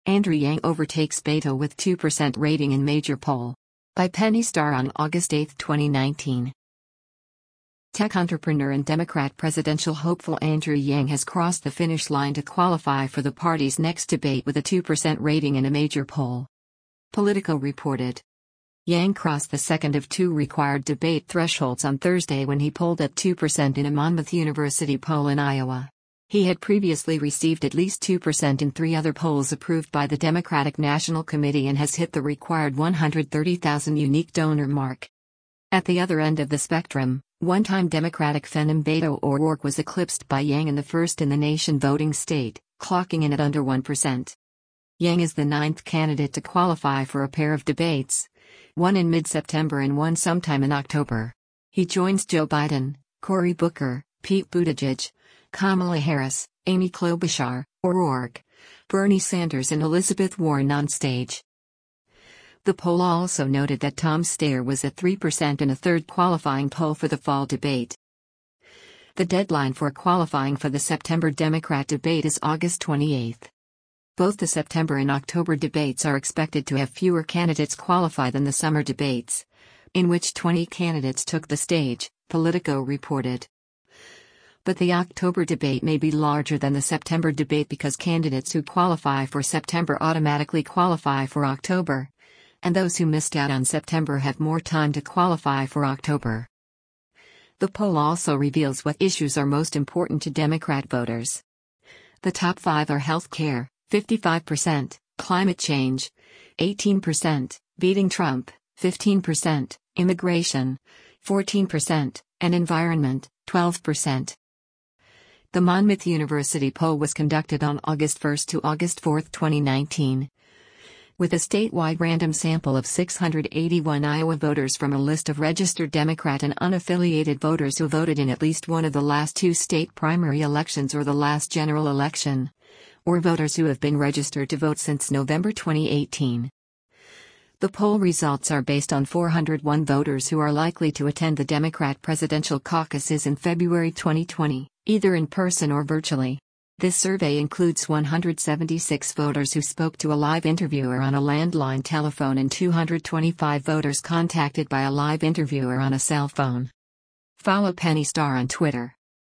Andrew Yang overtakes Beto with 2% rating in major poll. By Penny Starr on August 8, 2019. Tech entrepreneur and Democrat presidential hopeful Andrew Yang has crossed the finish line to qualify for the party's next debate with a 2% rating in a major poll. Politico reported. Yang crossed the second of two required debate thresholds on Thursday when he polled at 2% in a Monmouth University poll in Iowa. He had previously received at least 2% in three other polls approved by the Democratic National Committee and has hit the required 130,000 unique donor mark. At the other end of the spectrum, one-time Democratic phenom Beto O'Rourke was eclipsed by Yang in the first-in-the-nation voting state, clocking in at under 1%. Yang is the ninth candidate to qualify for a pair of debates, one in mid-September and one sometime in October. He joins Joe Biden, Cory Booker, Pete Buttigieg, Kamala Harris, Amy Klobuchar, O'Rourke, Bernie Sanders and Elizabeth Warren on stage. The poll also noted that Tom Steyer was at 3% in a third qualifying poll for the fall debate. The deadline for qualifying for the September Democrat debate is August 28. Both the September and October debates are expected to have fewer candidates qualify than the summer debates, in which 20 candidates took the stage, Politico reported. But the October debate may be larger than the September debate because candidates who qualify for September automatically qualify for October, and those who missed out on September have more time to qualify for October. The poll also reveals what issues are most important to Democrat voters. The top five are health care, 55%, climate change, 18%, beating Trump, 15%, immigration, 14%, and environment, 12%. The Monmouth University poll was conducted on August 1 to August 4, 2019. With a statewide random sample of 681 Iowa voters from a list of registered Democrat and unaffiliated voters who voted in at least one of the last two state primary elections or the last general election, or voters who have been registered to vote since November 2018. The poll results are based on 401 voters who are likely to attend the Democrat presidential caucuses in February 2020, either in person or virtually. This survey includes 176 voters who spoke to a live interviewer on a landline telephone and 225 voters contacted by a live interviewer on a cell phone. Follow Penny Starr on Twitter.